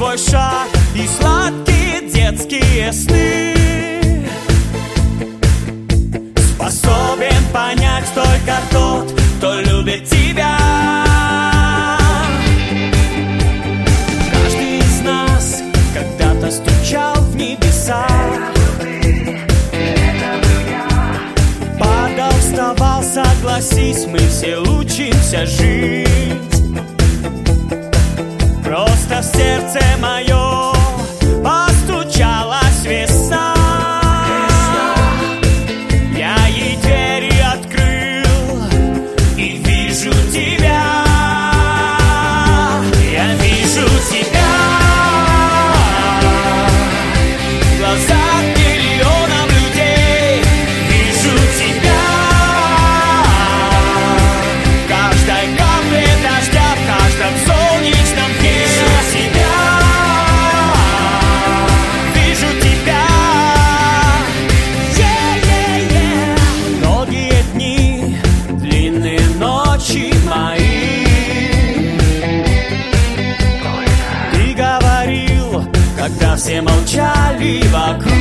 твой шаг и сладкие детские сны. Способен понять только тот, кто любит тебя. Каждый из нас когда-то стучал в небеса, падал, вставал, согласись, мы все учимся жить. Просто в сердце мое постучалась весна. Я ей двери открыл и вижу тебя. Я вижу тебя в глазах миллионов людей. Вижу тебя в каждой капле дождя, в каждом солнечном дне. Когда все молчали вокруг,